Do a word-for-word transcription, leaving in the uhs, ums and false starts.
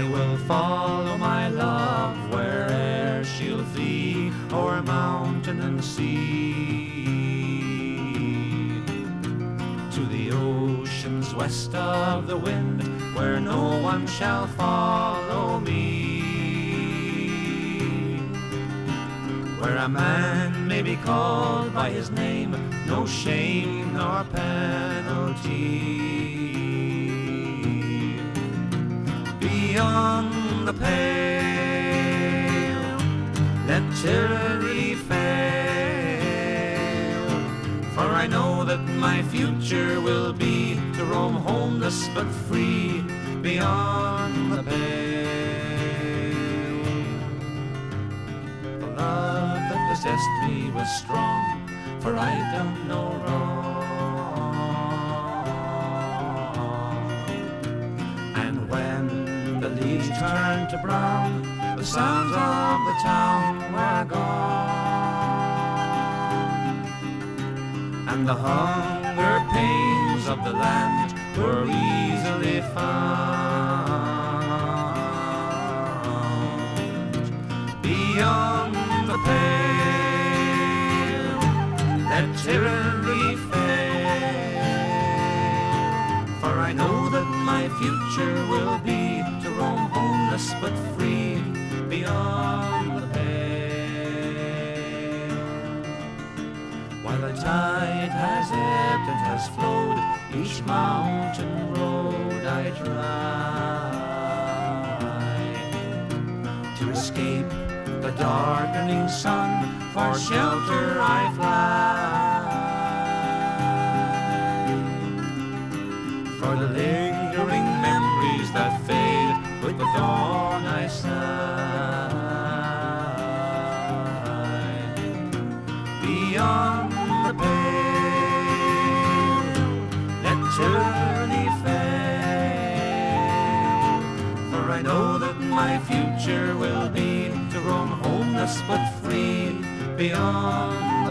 I will follow my love where'er she'll flee, o'er mountain and sea, to the oceans west of the wind, where no one shall follow me, where a man may be called by his name, no shame nor penalty. Beyond the pale, let tyranny fail, for I know that my future will be to roam homeless but free beyond the pale. The love that possessed me was strong, for I'd done no wrong, and when the leaves turned to brown, the sounds of the town were gone, and the hunger pains of the land were easily found. Beyond the pale, let tyranny fail, for I know that my future will be to roam homeless but free beyond the pale. While the tide has ebbed and has flowed, each mountain road I try, to escape the darkening sun, for shelter I fly, for the lingering memories that fade with the dawn I sigh. Beyond the pale, let tyranny fail, for I know that my future will be to roam homeless but free beyond